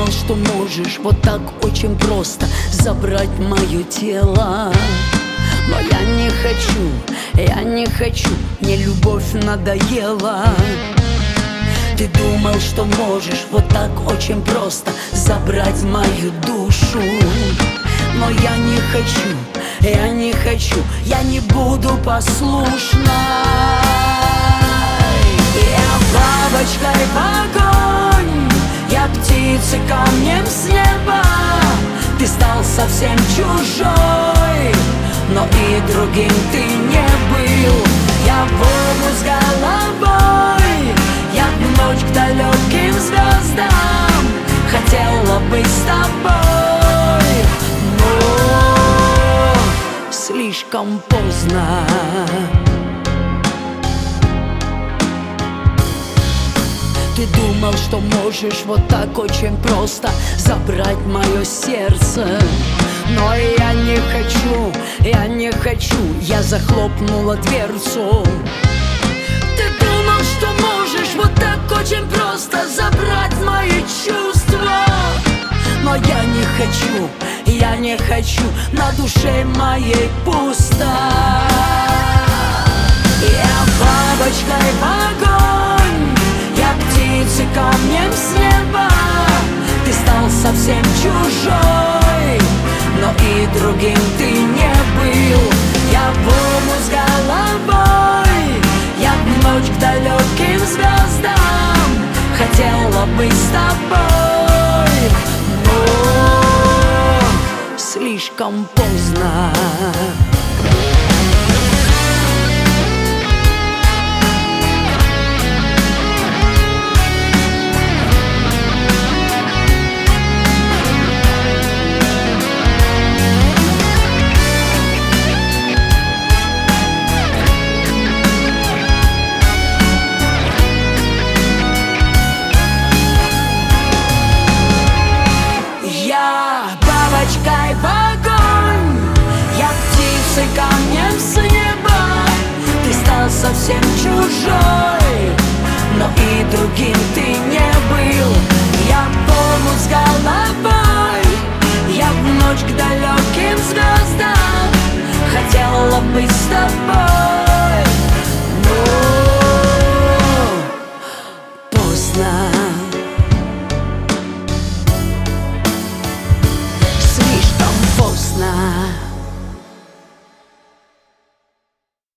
думал, что можешь вот так очень просто забрать мое тело. Но я не хочу, мне любовь надоела. Ты думал, что можешь вот так очень просто забрать мою душу. Но я не хочу, я не буду послушной. Я бабочкой в огонь, я птицей камнем с неба. Ты стал совсем чужой, но и другим ты не был. Я в воду с головой, я в ночь к далеким звездам хотела быть с тобой, но слишком поздно. Ты думал, что можешь вот так очень просто забрать мое сердце. Но я не хочу, я захлопнула дверцу. Ты думал, что можешь вот так очень просто забрать мои чувства. Но я не хочу, на душе моей пусто. Я бабочкой в огонь, я птицей камнем с неба. Ты стал совсем чужой, но и другим ты не был. Я в воду с головой, я в ночь к далеким звездам хотела быть с тобой, но слишком поздно. Бабочкой в огонь, я птицей камнем с неба. Ты стал совсем чужой, но и другим ты не был. Я в воду с головой,